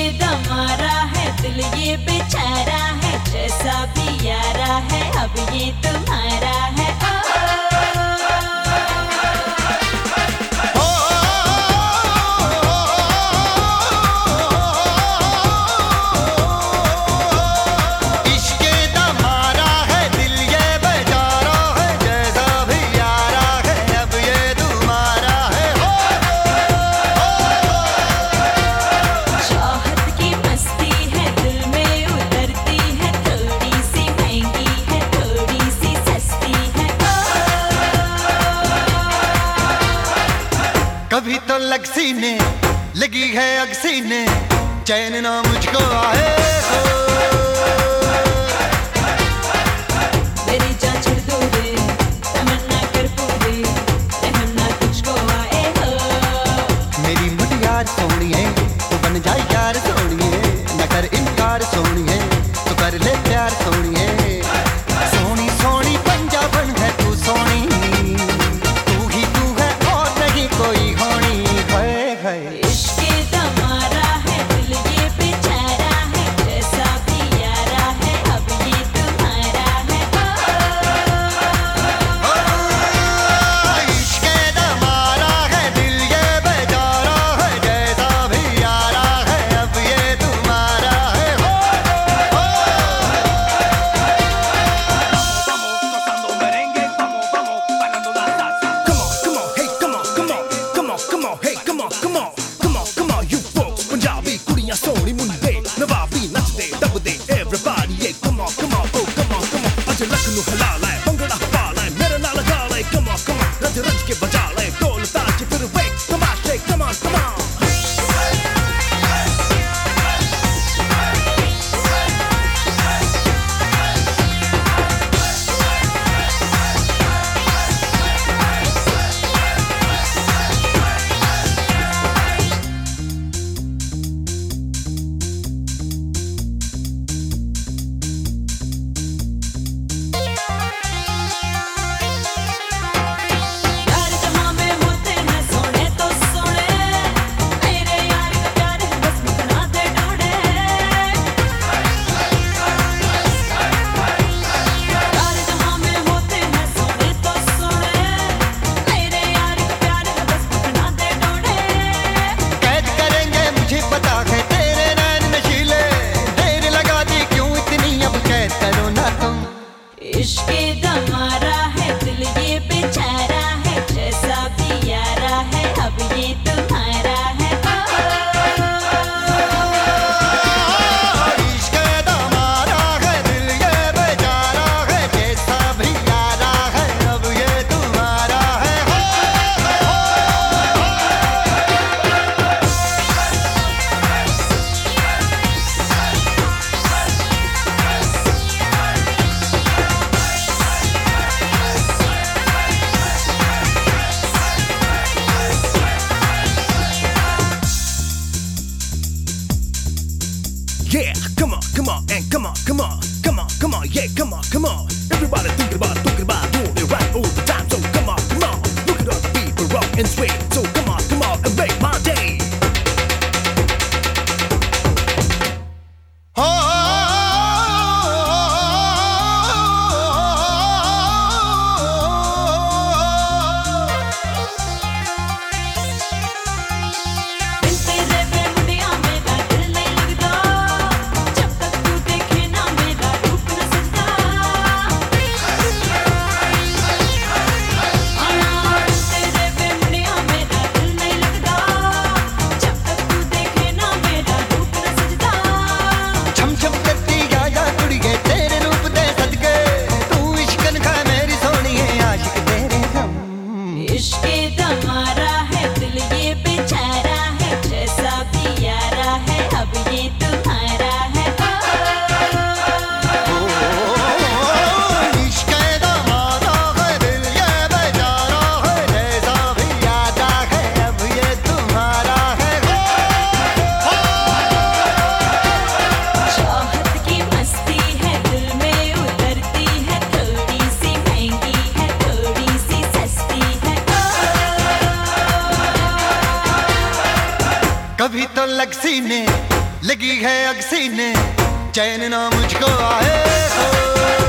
दमारा है दिल ये बेचारा है, जैसा भी यारा है अब ये तुम्हारा है। कभी तो लग सीने लगी है अग सीने, चैन ना मुझको आए हो। मेरी जान छोड़ दो रे, तमन्ना कर पूरे, रहम ना तुझको आए हो। मेरी मुटियार सोनिए तो बन जाए यार सोनिए, न कर इनकार सोनिए तो कर ले प्यार सोनिए। सोनी सोनी पंजाबन है तू सोनी, तू ही तू है और नहीं कोई होनी। इश्क दमारा है दिल ये बेचारा है, जैसा भी यारा है अब ये तुम्हारा है। इश्क दमारा है दिल ये बेचारा है, जैसा भी यारा है अब ये तुम्हारा है। Vamos gozando merengue, vamos, vamos bailando la salsa. Come on, hey, come on, come on, come on, come on, hey, come on, come on, come on, come on, you folks. Punjabi kudiyan soni munde, nawabi nachde dabde, everybody, yeah, come on, come on, oh, come on, come on. Aaj lak nu hala lai, bhangra pa lai, mere naal ga lai, come on, come on, raj raj ke baja lai, dol taaj fir wake, tamaashe, come on, come on. यार जहां में होते हैं सोने तो सोने, मेरे यार का प्यार है बस मुकना दे ढूंढे। यार जहां में होते हैं सोने तो सोने, मेरे यार का प्यार है बस मुकना दे ढूंढे। कैद करेंगे मुझे पता है तेरे नैन नशीले, देर लगा दी क्यों इतनी अब कैद करो ना तुम। इश्क दमारा है दिल ये बेचारा है, जैसा भी यारा है अब ये तुम्हारा है। इश्क दमारा है दिल ये बेचारा है, जैसा भी यारा है अब ये तुम्हारा है। Yeah, come on, come on, and come on, come on, come on, come on, yeah, come on, come on. Everybody thinking about doing it right all the time. So come on, come on. Look at all the people rock and sway. So come on, and make my day. बिन तेरे बेमुनिया मेरा दिल नहीं लगता, जब तक तू देखे ना मेरा रूप न सजता। तेरे बेमुनिया मेरा दिल नहीं लगता, जब तक तू देखे ना मेरा रूप न सजता। छम छम करती या कुड़िए तेरे रूप दे सदके, तू इश्कन खा मेरी सोनिए आशिक तेरे गम। इश्क दमारा है दिल ये बेचारा है, जैसा भी यारा है अब ये तुम्हारा है। इश्क दमारा है दिल ये बेचारा है, जैसा भी यारा है अब ये तुम्हारा है। चाहत की मस्ती है दिल में उतरती है, थोड़ी सी महंगी है थोड़ी सी सस्ती है। कभी तो लग सीने लगी है अग सीने चैन ना मुझको आए हो।